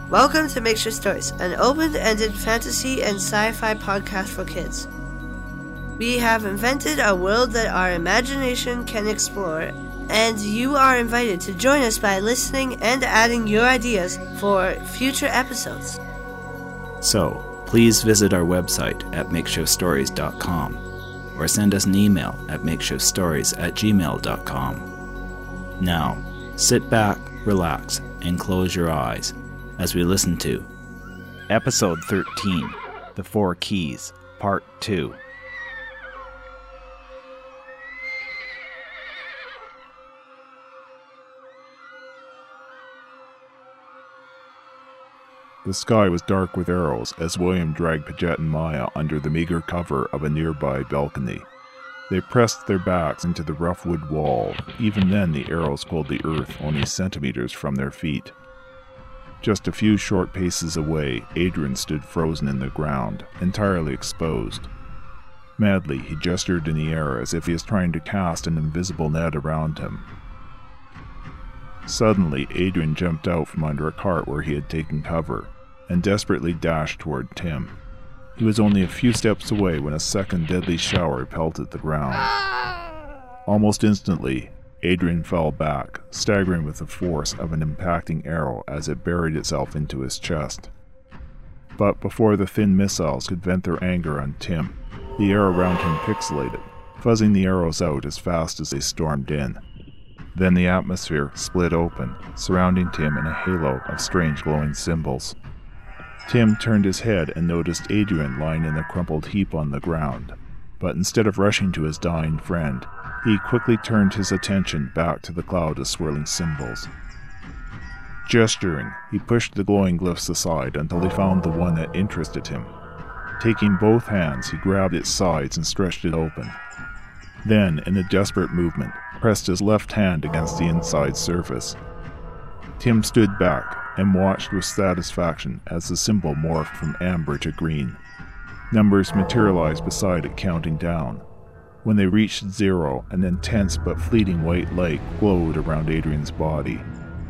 Welcome to Makeshift Stories, an open-ended fantasy and sci-fi podcast for kids. We have invented a world that our imagination can explore, and you are invited to join us by listening and adding your ideas for future episodes. So, please visit our website at makeshiftstories.com or send us an email at makeshiftstories@gmail.com. Now, sit back, relax, and close your eyes as we listen to Episode 13, The Four Keys, Part 2. The sky was dark with arrows as William dragged Paget and Maya under the meager cover of a nearby balcony. They pressed their backs into the rough wood wall. Even then the arrows cooled the earth only centimeters from their feet. Just a few short paces away, Adrian stood frozen in the ground, entirely exposed. Madly, he gestured in the air as if he was trying to cast an invisible net around him. Suddenly, Adrian jumped out from under a cart where he had taken cover, and desperately dashed toward Tim. He was only a few steps away when a second deadly shower pelted the ground. Almost instantly, Adrian fell back, staggering with the force of an impacting arrow as it buried itself into his chest. But before the thin missiles could vent their anger on Tim, the air around him pixelated, fuzzing the arrows out as fast as they stormed in. Then the atmosphere split open, surrounding Tim in a halo of strange glowing symbols. Tim turned his head and noticed Adrian lying in a crumpled heap on the ground, but instead of rushing to his dying friend, he quickly turned his attention back to the cloud of swirling symbols. Gesturing, he pushed the glowing glyphs aside until he found the one that interested him. Taking both hands, he grabbed its sides and stretched it open. Then, in a desperate movement, pressed his left hand against the inside surface. Tim stood back and watched with satisfaction as the symbol morphed from amber to green. Numbers materialized beside it, counting down. When they reached 0, an intense but fleeting white light glowed around Adrian's body.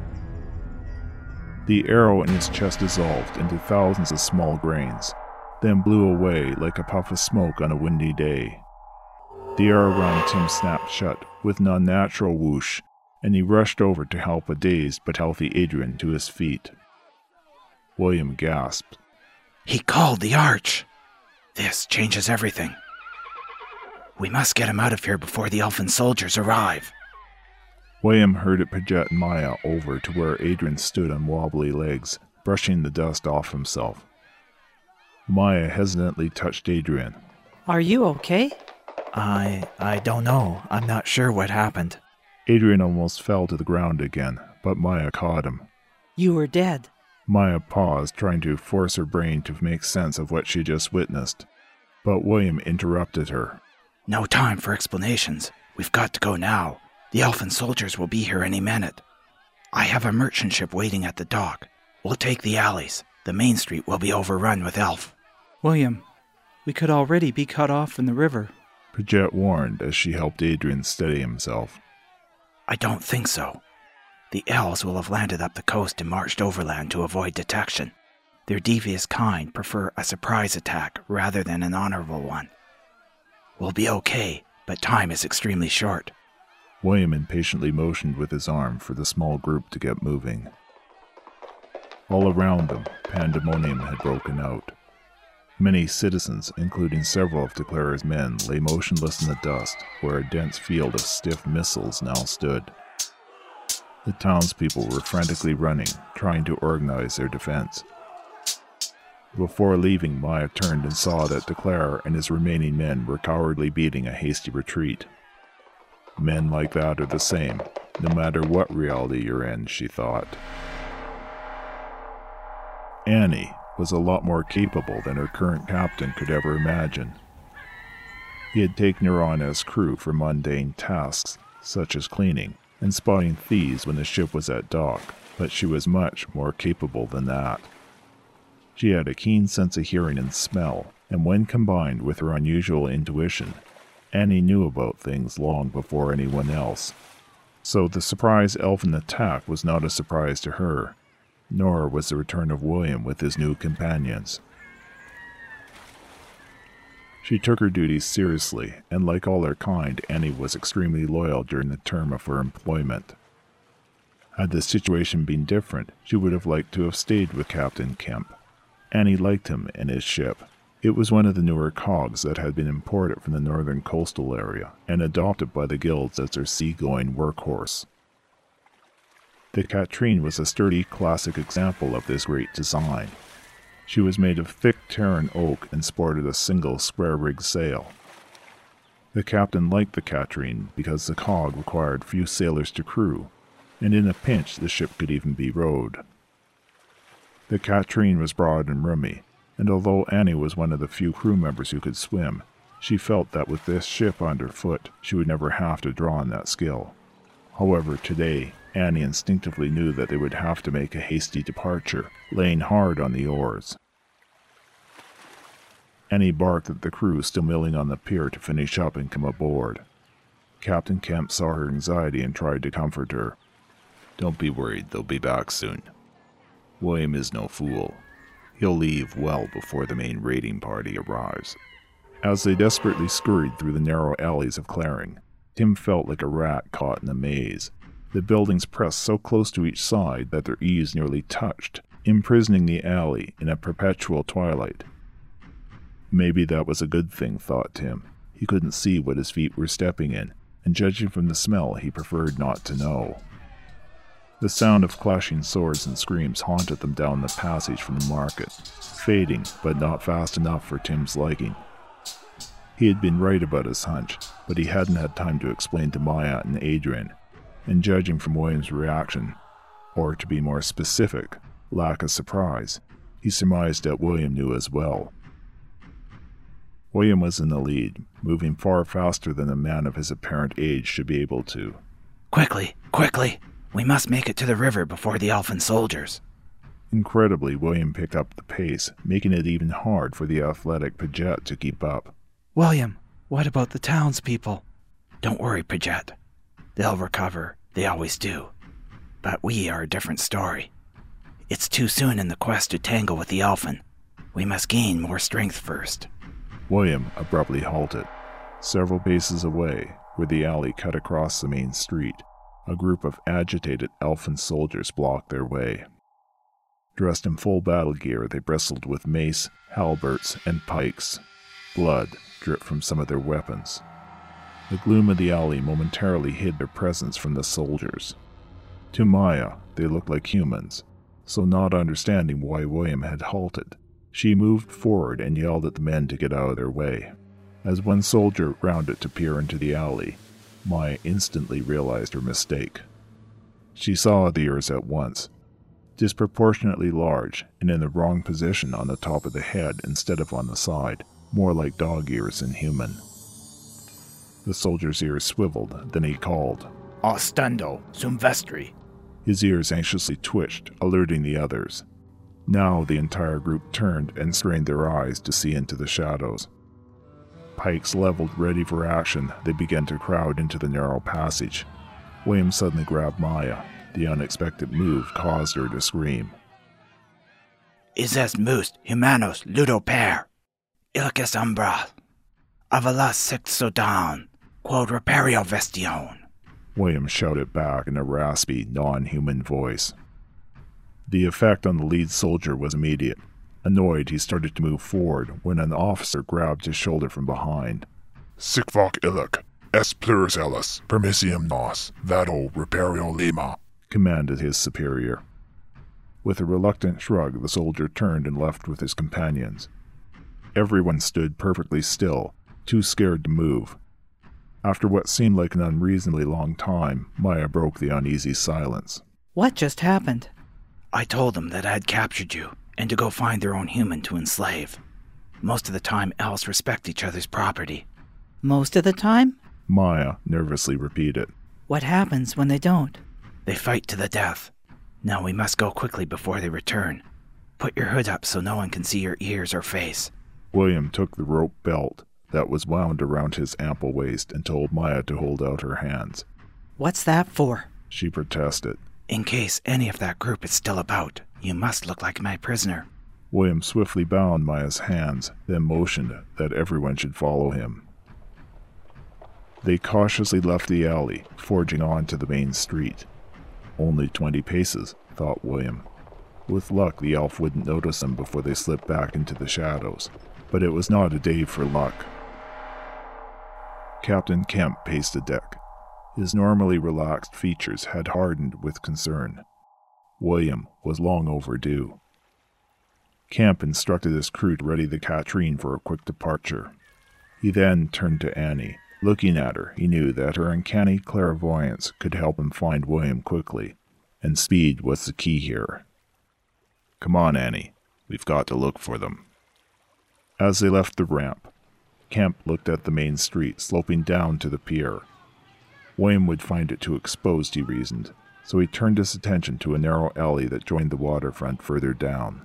The arrow in his chest dissolved into thousands of small grains, then blew away like a puff of smoke on a windy day. The air around Tim snapped shut with an unnatural whoosh, and he rushed over to help a dazed but healthy Adrian to his feet. William gasped. He called the Arch! This changes everything. We must get him out of here before the elfin soldiers arrive. William herded Paget and Maya over to where Adrian stood on wobbly legs, brushing the dust off himself. Maya hesitantly touched Adrian. Are you okay? I don't know. I'm not sure what happened. Adrian almost fell to the ground again, but Maya caught him. You were dead. Maya paused, trying to force her brain to make sense of what she just witnessed, but William interrupted her. No time for explanations. We've got to go now. The elfin soldiers will be here any minute. I have a merchant ship waiting at the dock. We'll take the alleys. The main street will be overrun with elf. William, we could already be cut off in the river. Paget warned as she helped Adrian steady himself. I don't think so. The elves will have landed up the coast and marched overland to avoid detection. Their devious kind prefer a surprise attack rather than an honorable one. We'll be okay, but time is extremely short. William impatiently motioned with his arm for the small group to get moving. All around them, pandemonium had broken out. Many citizens, including several of DeClara's men, lay motionless in the dust where a dense field of stiff missiles now stood. The townspeople were frantically running, trying to organize their defense. Before leaving, Maya turned and saw that DeClara and his remaining men were cowardly beating a hasty retreat. Men like that are the same, no matter what reality you're in, she thought. Annie was a lot more capable than her current captain could ever imagine. He had taken her on as crew for mundane tasks, such as cleaning and spotting thieves when the ship was at dock, but she was much more capable than that. She had a keen sense of hearing and smell, and when combined with her unusual intuition, Annie knew about things long before anyone else. So the surprise elfin attack was not a surprise to her. nor was the return of William with his new companions. She took her duties seriously, and like all her kind, Annie was extremely loyal during the term of her employment. Had the situation been different, she would have liked to have stayed with Captain Kemp. Annie liked him and his ship. It was one of the newer cogs that had been imported from the northern coastal area and adopted by the guilds as their seagoing workhorse. The Katrine was a sturdy classic example of this great design. She was made of thick Terran oak and sported a single square-rigged sail. The captain liked the Katrine because the cog required few sailors to crew, and in a pinch the ship could even be rowed. The Katrine was broad and roomy, and although Annie was one of the few crew members who could swim, she felt that with this ship underfoot, she would never have to draw on that skill. However, today, Annie instinctively knew that they would have to make a hasty departure, laying hard on the oars. Annie barked at the crew still milling on the pier to finish up and come aboard. Captain Kemp saw her anxiety and tried to comfort her. "Don't be worried, they'll be back soon. William is no fool. He'll leave well before the main raiding party arrives." As they desperately scurried through the narrow alleys of Claring, Tim felt like a rat caught in a maze. The buildings pressed so close to each side that their eaves nearly touched, imprisoning the alley in a perpetual twilight. Maybe that was a good thing, thought Tim. He couldn't see what his feet were stepping in, and judging from the smell, he preferred not to know. The sound of clashing swords and screams haunted them down the passage from the market, fading but not fast enough for Tim's liking. He had been right about his hunch, but he hadn't had time to explain to Maya and Adrian, and judging from William's reaction, or to be more specific, lack of surprise, he surmised that William knew as well. William was in the lead, moving far faster than a man of his apparent age should be able to. Quickly, quickly! We must make it to the river before the elfin soldiers. Incredibly, William picked up the pace, making it even hard for the athletic Paget to keep up. William, what about the townspeople? Don't worry, Paget. They'll recover. They always do. But we are a different story. It's too soon in the quest to tangle with the elfin. We must gain more strength first. William abruptly halted. Several paces away, where the alley cut across the main street, a group of agitated elfin soldiers blocked their way. Dressed in full battle gear, they bristled with mace, halberts, and pikes. Blood dripped from some of their weapons. The gloom of the alley momentarily hid their presence from the soldiers. To Maya, they looked like humans, so not understanding why William had halted, she moved forward and yelled at the men to get out of their way. As one soldier rounded to peer into the alley, Maya instantly realized her mistake. She saw the ears at once, disproportionately large and in the wrong position on the top of the head instead of on the side, more like dog ears than human. The soldier's ears swiveled, then he called, Ostendo, sum vestri. His ears anxiously twitched, alerting the others. Now the entire group turned and strained their eyes to see into the shadows. Pikes leveled ready for action, they began to crowd into the narrow passage. William suddenly grabbed Maya. The unexpected move caused her to scream. Is est must humanos ludo per, illicus umbra, avalas sexo down, quod reperio vestion. William shouted back in a raspy, non-human voice. The effect on the lead soldier was immediate. Annoyed, he started to move forward when an officer grabbed his shoulder from behind. Sic voc illic, est plurus ellis, permissium nos, vado reperio lima, commanded his superior. With a reluctant shrug, the soldier turned and left with his companions. Everyone stood perfectly still, too scared to move. After what seemed like an unreasonably long time, Maya broke the uneasy silence. What just happened? I told them that I had captured you, and to go find their own human to enslave. Most of the time, elves respect each other's property. Most of the time? Maya nervously repeated. What happens when they don't? They fight to the death. Now we must go quickly before they return. Put your hood up so no one can see your ears or face. William took the rope belt that was wound around his ample waist and told Maya to hold out her hands. What's that for? She protested. In case any of that group is still about, You must look like my prisoner. William swiftly bound Maya's hands, then motioned that everyone should follow him. They cautiously left the alley, forging on to the main street. Only 20 paces, thought William. With luck, the elf wouldn't notice them before they slipped back into the shadows, but it was not a day for luck. Captain Kemp paced the deck. His normally relaxed features had hardened with concern. William was long overdue. Kemp instructed his crew to ready the Katrine for a quick departure. He then turned to Annie. Looking at her, he knew that her uncanny clairvoyance could help him find William quickly, and speed was the key here. Come on, Annie. We've got to look for them. As they left the ramp, Kemp looked at the main street sloping down to the pier. William would find it too exposed, he reasoned, so he turned his attention to a narrow alley that joined the waterfront further down.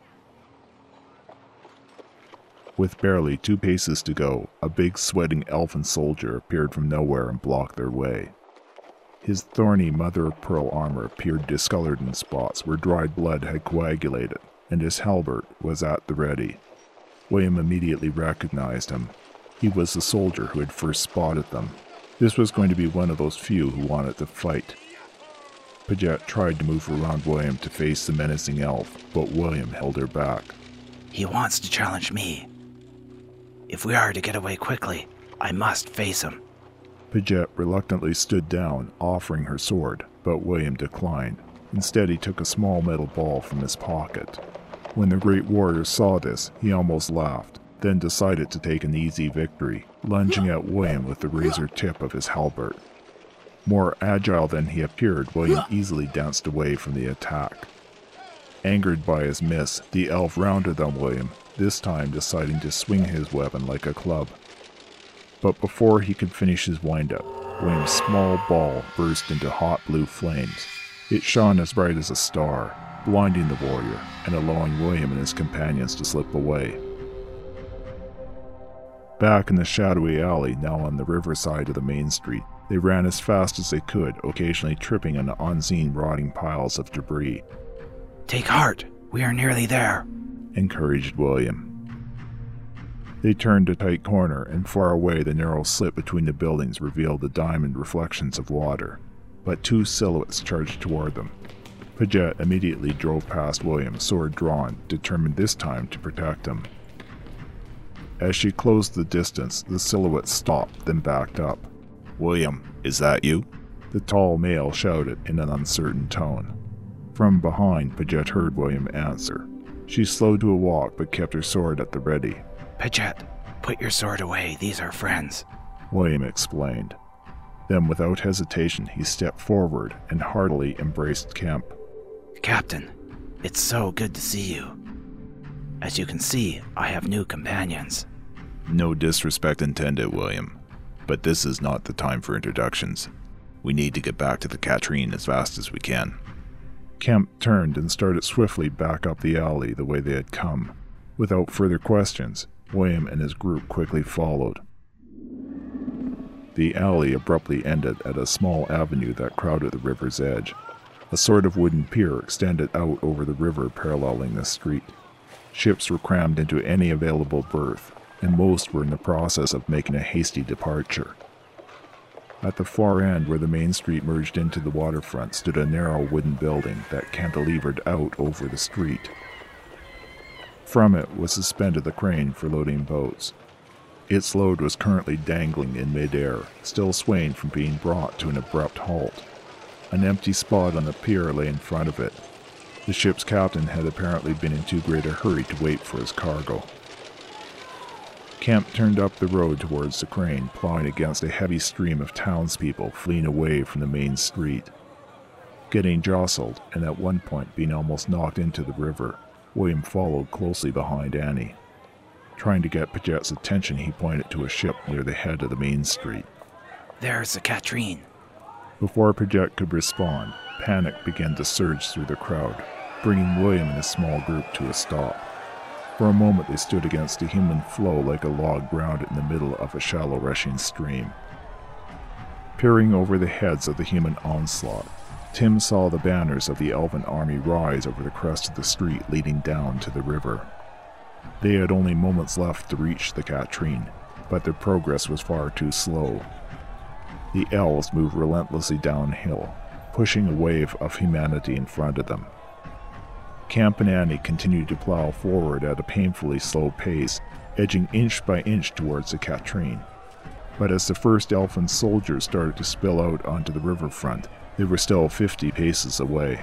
With barely 2 paces to go, a big sweating elfin soldier appeared from nowhere and blocked their way. His thorny mother-of-pearl armor appeared discolored in spots where dried blood had coagulated, and his halberd was at the ready. William immediately recognized him. He was the soldier who had first spotted them. This was going to be one of those few who wanted to fight. Paget tried to move around William to face the menacing elf, but William held her back. He wants to challenge me. If we are to get away quickly, I must face him. Paget reluctantly stood down, offering her sword, but William declined. Instead, he took a small metal ball from his pocket. When the great warrior saw this, he almost laughed, then decided to take an easy victory, lunging at William with the razor tip of his halberd. More agile than he appeared, William easily danced away from the attack. Angered by his miss, the elf rounded on William, this time deciding to swing his weapon like a club. But before he could finish his wind-up, William's small ball burst into hot blue flames. It shone as bright as a star, blinding the warrior and allowing William and his companions to slip away. Back in the shadowy alley, now on the riverside of the main street, they ran as fast as they could, occasionally tripping on unseen rotting piles of debris. Take heart, we are nearly there, encouraged William. They turned a tight corner, and far away the narrow slit between the buildings revealed the diamond reflections of water. But 2 silhouettes charged toward them. Paget immediately drove past William, sword drawn, determined this time to protect him. As she closed the distance, the silhouette stopped, then backed up. William, is that you? The tall male shouted in an uncertain tone. From behind, Paget heard William answer. She slowed to a walk, but kept her sword at the ready. Paget, put your sword away, these are friends, William explained. Then, without hesitation, he stepped forward and heartily embraced Kemp. Captain, it's so good to see you. As you can see, I have new companions. No disrespect intended, William, but this is not the time for introductions. We need to get back to the Katrine as fast as we can. Kemp turned and started swiftly back up the alley the way they had come. Without further questions, William and his group quickly followed. The alley abruptly ended at a small avenue that crowded the river's edge. A sort of wooden pier extended out over the river paralleling the street. Ships were crammed into any available berth, and most were in the process of making a hasty departure. At the far end where the main street merged into the waterfront stood a narrow wooden building that cantilevered out over the street. From it was suspended the crane for loading boats. Its load was currently dangling in midair, still swaying from being brought to an abrupt halt. An empty spot on the pier lay in front of it. The ship's captain had apparently been in too great a hurry to wait for his cargo. Kemp turned up the road towards the crane, plowing against a heavy stream of townspeople fleeing away from the main street. Getting jostled, and at one point being almost knocked into the river, William followed closely behind Annie. Trying to get Paget's attention, he pointed to a ship near the head of the main street. There's the Katrine. Before Paget could respond, panic began to surge through the crowd, bringing William and his small group to a stop. For a moment they stood against a human flow like a log grounded in the middle of a shallow rushing stream. Peering over the heads of the human onslaught, Tim saw the banners of the elven army rise over the crest of the street leading down to the river. They had only moments left to reach the Katrine, but their progress was far too slow. The elves moved relentlessly downhill, pushing a wave of humanity in front of them. Camp and Annie continued to plow forward at a painfully slow pace, edging inch by inch towards the Katrine. But as the first elfin soldiers started to spill out onto the riverfront, they were still 50 paces away.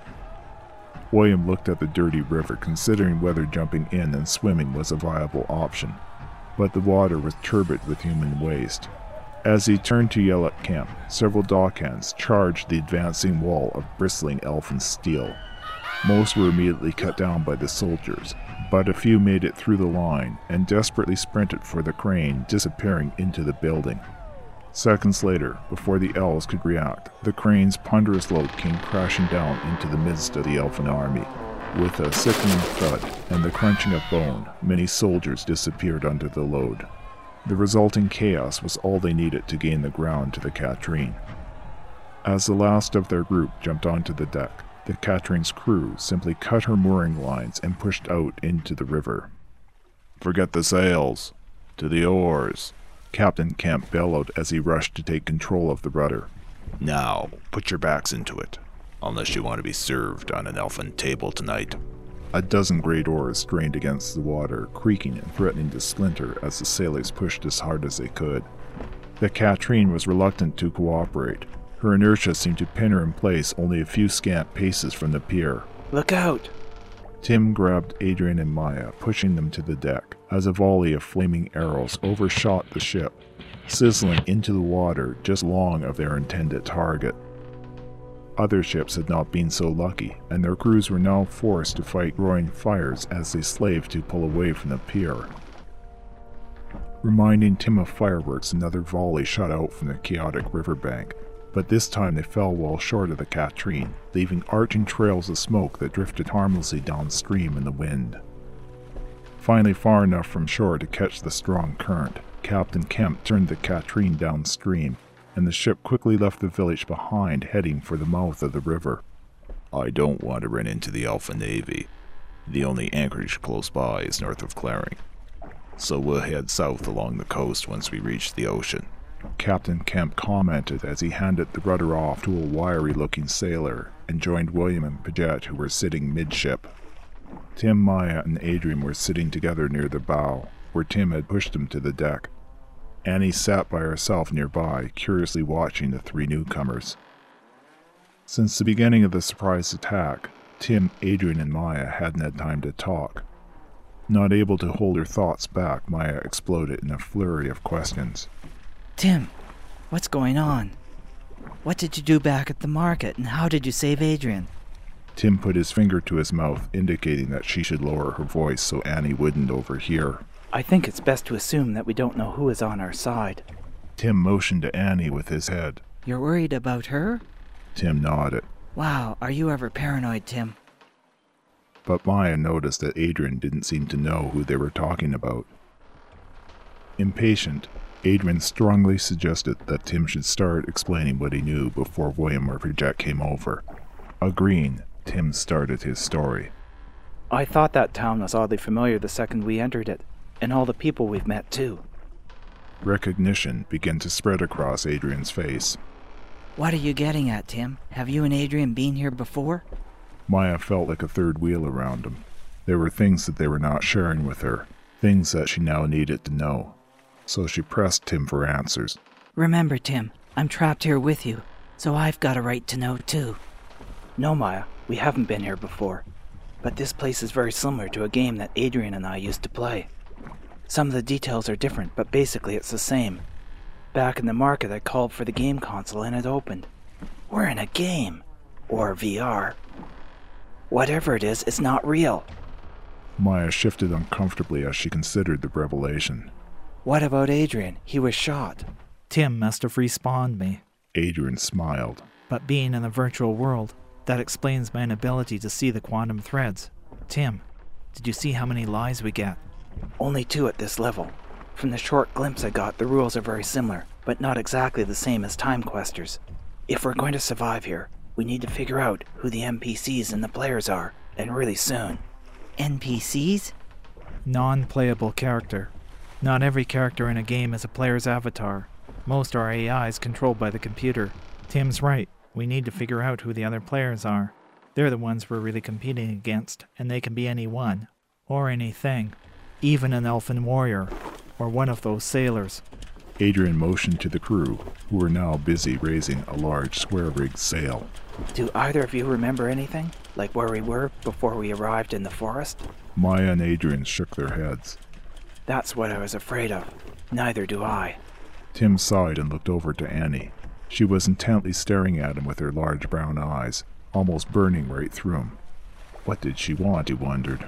William looked at the dirty river, considering whether jumping in and swimming was a viable option, but the water was turbid with human waste. As he turned to yell at camp, several dockhands charged the advancing wall of bristling elfin steel. Most were immediately cut down by the soldiers, but a few made it through the line and desperately sprinted for the crane, disappearing into the building. Seconds later, before the elves could react, the crane's ponderous load came crashing down into the midst of the elfin army. With a sickening thud and the crunching of bone, many soldiers disappeared under the load. The resulting chaos was all they needed to gain the ground to the Katrine. As the last of their group jumped onto the deck, the Katrine's crew simply cut her mooring lines and pushed out into the river. "Forget the sails! To the oars!" Captain Kemp bellowed as he rushed to take control of the rudder. "Now, put your backs into it, unless you want to be served on an elfin table tonight." A dozen great oars strained against the water, creaking and threatening to splinter as the sailors pushed as hard as they could. The Katrine was reluctant to cooperate. Her inertia seemed to pin her in place only a few scant paces from the pier. Look out! Tim grabbed Adrian and Maya, pushing them to the deck, as a volley of flaming arrows overshot the ship, sizzling into the water just long of their intended target. Other ships had not been so lucky, and their crews were now forced to fight growing fires as they slaved to pull away from the pier. Reminding Tim of fireworks, another volley shot out from the chaotic riverbank, but this time they fell well short of the Katrine, leaving arching trails of smoke that drifted harmlessly downstream in the wind. Finally far enough from shore to catch the strong current, Captain Kemp turned the Katrine downstream, and the ship quickly left the village behind, heading for the mouth of the river. "I don't want to run into the Elfin Navy. The only anchorage close by is north of Claring, so we'll head south along the coast once we reach the ocean," Captain Kemp commented as he handed the rudder off to a wiry-looking sailor and joined William and Paget, who were sitting midship. Tim, Maya, and Adrian were sitting together near the bow, where Tim had pushed them to the deck. Annie sat by herself nearby, curiously watching the three newcomers. Since the beginning of the surprise attack, Tim, Adrian, and Maya hadn't had time to talk. Not able to hold her thoughts back, Maya exploded in a flurry of questions. Tim, what's going on? What did you do back at the market, and how did you save Adrian? Tim put his finger to his mouth, indicating that she should lower her voice so Annie wouldn't overhear. I think it's best to assume that we don't know who is on our side. Tim motioned to Annie with his head. You're worried about her? Tim nodded. Wow, are you ever paranoid, Tim? But Maya noticed that Adrian didn't seem to know who they were talking about. Impatient, Adrian strongly suggested that Tim should start explaining what he knew before William or Paget came over. Agreeing, Tim started his story. I thought that town was oddly familiar the second we entered it, and all the people we've met too. Recognition began to spread across Adrian's face. What are you getting at, Tim? Have you and Adrian been here before? Maya felt like a third wheel around him. There were things that they were not sharing with her, things that she now needed to know. So she pressed Tim for answers. Remember, Tim, I'm trapped here with you, so I've got a right to know too. No, Maya, we haven't been here before, but this place is very similar to a game that Adrian and I used to play. Some of the details are different, but basically it's the same. Back in the market, I called for the game console and it opened. We're in a game. Or VR. Whatever it is, it's not real. Maya shifted uncomfortably as she considered the revelation. What about Adrian? He was shot. Tim must have respawned me. Adrian smiled. But being in the virtual world, that explains my inability to see the quantum threads. Tim, did you see how many lies we get? Only 2 at this level. From the short glimpse I got, the rules are very similar, but not exactly the same as Time Questers. If we're going to survive here, We need to figure out who the NPCs and the players are, and really soon. NPCs? Non-playable character. Not every character in a game is a player's avatar. Most are AIs controlled by the computer. Tim's right. We need to figure out who the other players are. They're the ones we're really competing against, and they can be anyone. Or anything. Even an elfin warrior. Or one of those sailors. Adrian motioned to the crew, who were now busy raising a large square-rigged sail. Do either of you remember anything? Like where we were before we arrived in the forest? Maya and Adrian shook their heads. That's what I was afraid of. Neither do I. Tim sighed and looked over to Annie. She was intently staring at him with her large brown eyes, almost burning right through him. What did she want, he wondered.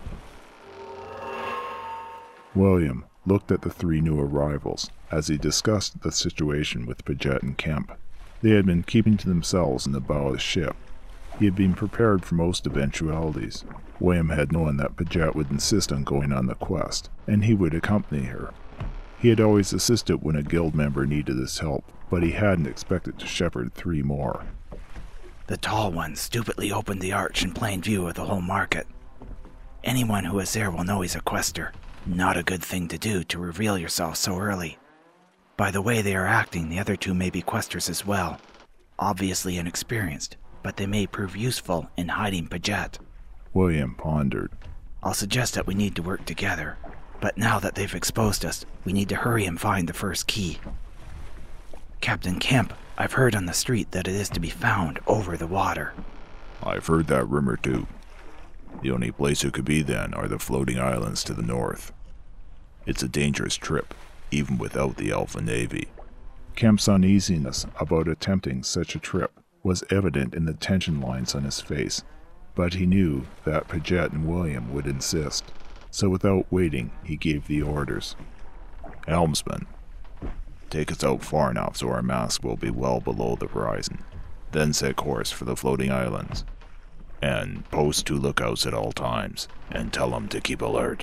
William looked at the three new arrivals as he discussed the situation with Paget and Kemp. They had been keeping to themselves in the bow of the ship. He had been prepared for most eventualities. William had known that Paget would insist on going on the quest, and he would accompany her. He had always assisted when a guild member needed his help, but he hadn't expected to shepherd three more. The tall one stupidly opened the arch in plain view of the whole market. Anyone who is there will know he's a quester. Not a good thing to do to reveal yourself so early. By the way they are acting, the other two may be questers as well. Obviously inexperienced, but they may prove useful in hiding Paget. William pondered. I'll suggest that we need to work together. But now that they've exposed us, we need to hurry and find the first key. Captain Kemp, I've heard on the street that it is to be found over the water. I've heard that rumor too. The only place it could be then are the floating islands to the north. It's a dangerous trip, even without the Alpha Navy. Kemp's uneasiness about attempting such a trip was evident in the tension lines on his face, but he knew that Paget and William would insist. So without waiting, he gave the orders. Helmsman, take us out far enough so our mast will be well below the horizon. Then set course for the floating islands. And post 2 lookouts at all times, and tell them to keep alert.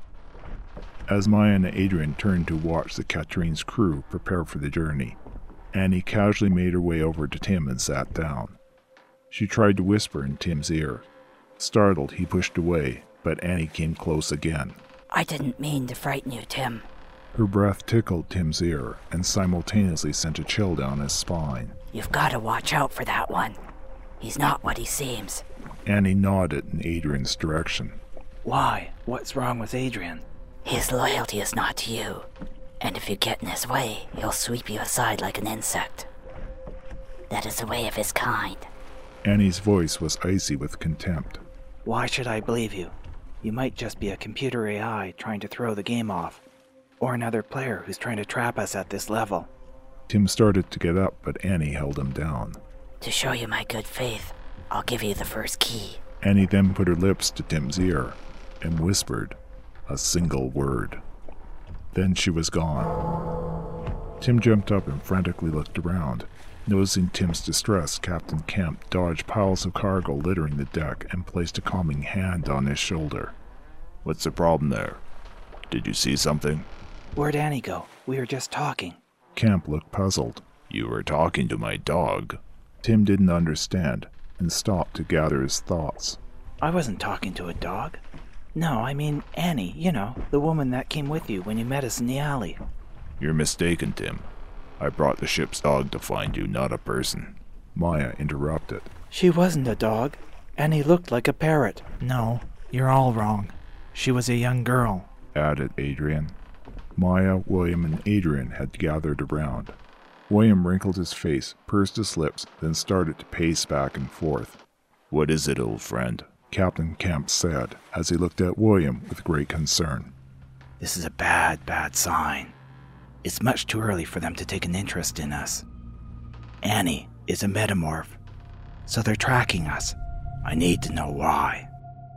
As Maya and Adrian turned to watch the Katrine's crew prepare for the journey, Annie casually made her way over to Tim and sat down. She tried to whisper in Tim's ear. Startled, he pushed away, but Annie came close again. I didn't mean to frighten you, Tim. Her breath tickled Tim's ear and simultaneously sent a chill down his spine. You've got to watch out for that one. He's not what he seems. Annie nodded in Adrian's direction. Why? What's wrong with Adrian? His loyalty is not to you, and if you get in his way, he'll sweep you aside like an insect. That is the way of his kind. Annie's voice was icy with contempt. Why should I believe you? You might just be a computer AI trying to throw the game off, or another player who's trying to trap us at this level. Tim started to get up, but Annie held him down. To show you my good faith, I'll give you the first key. Annie then put her lips to Tim's ear and whispered a single word. Then she was gone. Tim jumped up and frantically looked around. Noticing Tim's distress, Captain Kemp dodged piles of cargo littering the deck and placed a calming hand on his shoulder. What's the problem there? Did you see something? Where'd Annie go? We were just talking. Kemp looked puzzled. You were talking to my dog. Tim didn't understand and stopped to gather his thoughts. I wasn't talking to a dog. No, I mean Annie, you know, the woman that came with you when you met us in the alley. You're mistaken, Tim. I brought the ship's dog to find you, not a person. Maya interrupted. She wasn't a dog. Annie looked like a parrot. No, you're all wrong. She was a young girl, added Adrian. Maya, William, and Adrian had gathered around. William wrinkled his face, pursed his lips, then started to pace back and forth. What is it, old friend? Captain Kemp said, as he looked at William with great concern. This is a bad, bad sign. It's much too early for them to take an interest in us. Annie is a metamorph, so they're tracking us. I need to know why.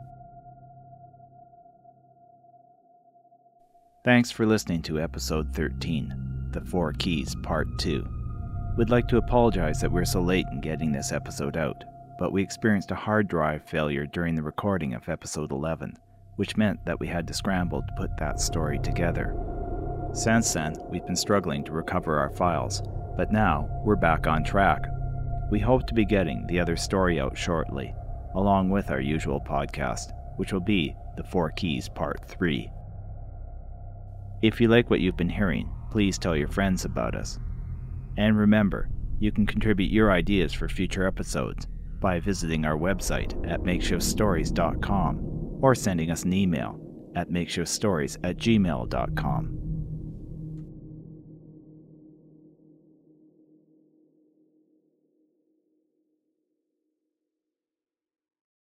Thanks for listening to episode 13, The 4 Keys Part 2. We'd like to apologize that we're so late in getting this episode out, but we experienced a hard drive failure during the recording of episode 11, which meant that we had to scramble to put that story together. Since then, we've been struggling to recover our files, but now we're back on track. We hope to be getting the other story out shortly, along with our usual podcast, which will be The Four Keys Part 3. If you like what you've been hearing, please tell your friends about us. And remember, you can contribute your ideas for future episodes by visiting our website at makeshiftstories.com or sending us an email at makeshiftstories@gmail.com.